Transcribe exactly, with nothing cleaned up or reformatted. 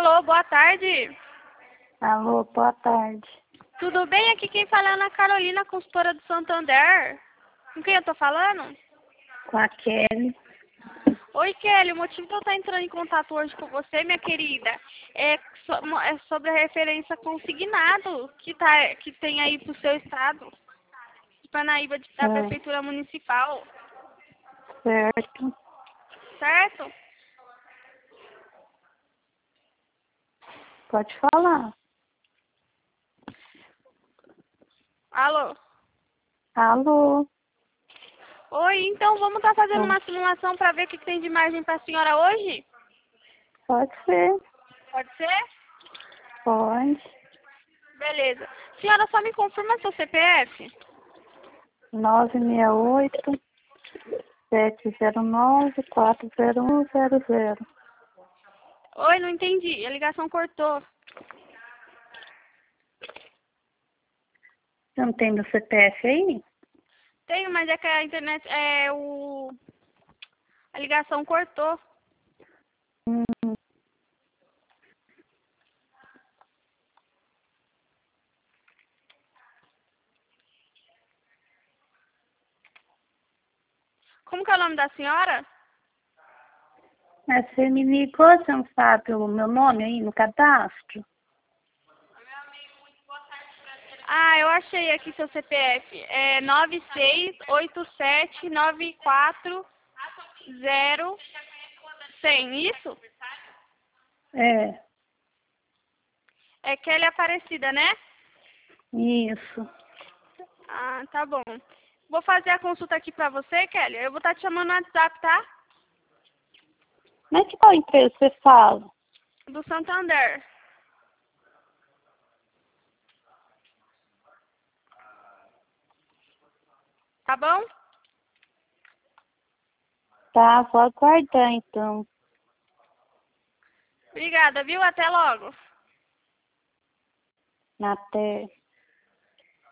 Alô, boa tarde. Alô, boa tarde. Tudo bem? Aqui quem fala é Ana Carolina, consultora do Santander. Com quem eu tô falando? Com a Kelly. Oi, Kelly. O motivo de eu estar entrando em contato hoje com você, minha querida, é, so- é sobre a referência consignado que, tá, que tem aí pro seu estado, de Parnaíba, de- da É, Prefeitura Municipal, certo. certo? Pode falar. Alô? Alô. Oi, então vamos estar fazendo Ah, uma simulação para ver o que que tem de margem para a senhora hoje? pode ser. Pode ser? Pode. Beleza. Senhora, só me confirma seu C P F? nove seis oito, sete zero nove, quatro zero um zero zero. Oi, não entendi. A ligação cortou. Você não tem meu C P F aí? Tenho, mas é que a internet, é o... A ligação cortou. Hum, Como que é o nome da senhora? mas você me ligou, você não sabe o meu nome aí no cadastro? Ah, eu achei aqui seu C P F. É nove seis oito sete nove quatro zero cem, isso? É, É Kelly Aparecida, né? isso. Ah, tá bom. Vou fazer a consulta aqui pra você, Kelly. Eu vou estar te chamando no WhatsApp, tá? Mas de qual empresa você fala? Do Santander. Tá bom? Tá, vou aguardar então. Obrigada, viu? Até logo. Até.